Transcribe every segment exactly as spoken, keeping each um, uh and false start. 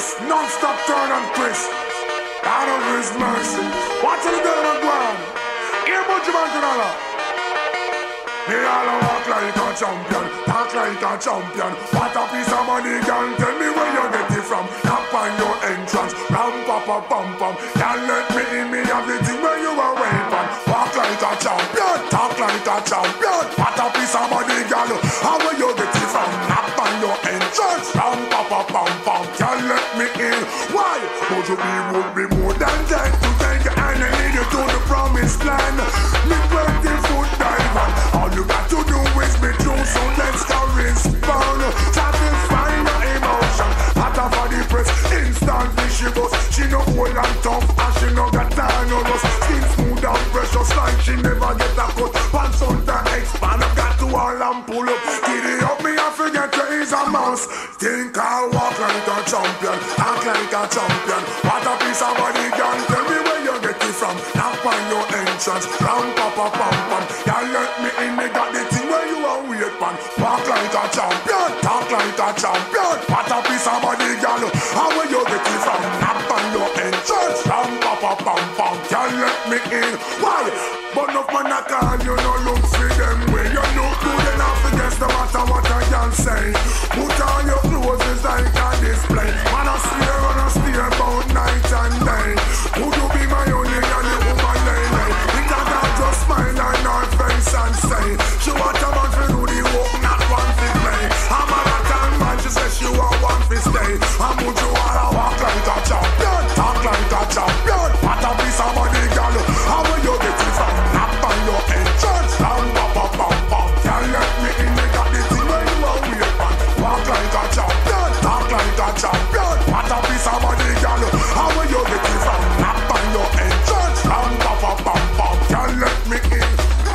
this non-stop turn and twist. Out of His mercy. Watch the girl on the ground. Here, much man to the me all a walk like a champion, talk like a champion. What a piece of money, girl. Tell me where you get it from. Knock on your entrance, ram pa pa pam pam. Can't let me in, me have the thing where you are waiting. Walk like a champion, talk like a champion. What a piece of money, girl. How will you get it from? Knock on your entrance, ram pa pa pam pam. Can't let me in. Why? Would you be would be more than that to take and I lead you to the promised land? Me twenty foot diamond. All you got to do is be true, so let's go respond. Satisfy your emotion. Hotter for the press, instantly she goes. She no old and tough, and she no got time no rust. Skin smooth and precious like she never get a cut. Pants on the expand, I got to all and pull up. Giddy up me, I forget you is a mouse. Think I walk like a champion, act like a champion. What a piece of body, girl, tell me where you get it from. Knock on your entrance, ram pa pa pam pam. Y'all let me in, me got the thing where you are weird man. Walk like a champion, talk like a champion. What a piece of body, girl, how will you get it from? Knock on your entrance, ram pa pa pam pam. Y'all let me in, why? But enough man a call, you no look for them way. You look good enough against no matter what I can say. Put on your clothes, it's like a display. Man I steer, man I steer about night and day. Would you be my only and the woman lady? Think that I just smile on her face and say she want a man to do the work, not one to play. I'm a marathon man, she says she want one to stay. And would you wanna walk like a champion, talk like a champion? What a piece of money, girl, how will you get it from? Knock on your entrance, down, pop, pop, pop, pop. Can't let me in, they got the thing where you are weird, man. Walk like a champion, talk like a champion. What a piece of money, girl, how will you get it from? Knock on your entrance, down, pop, pop, pop, pop. Can't let me in.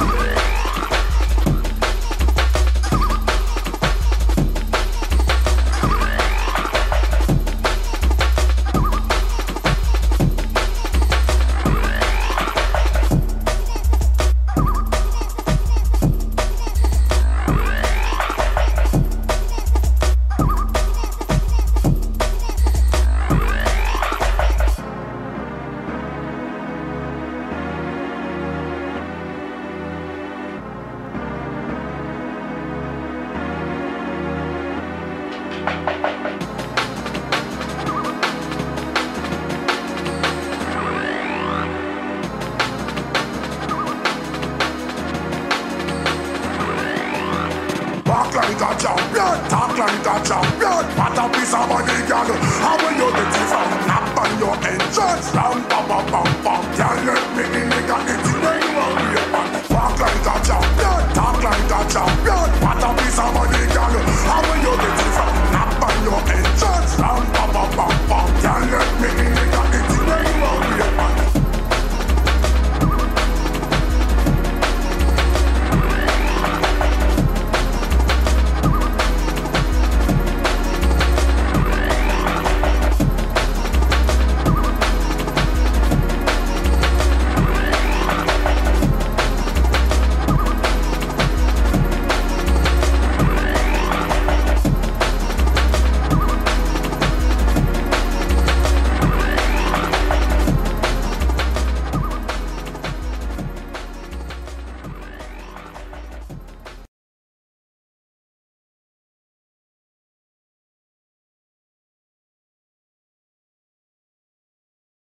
Walk like a champion, talk like a champion. What a piece of money, girl, how will you get it from? Knock on your entrance, ram pa pa pam pam. Can't let me in, they got the thing where you are weird man. Walk like a champion, talk like a champion. What a piece of money, girl,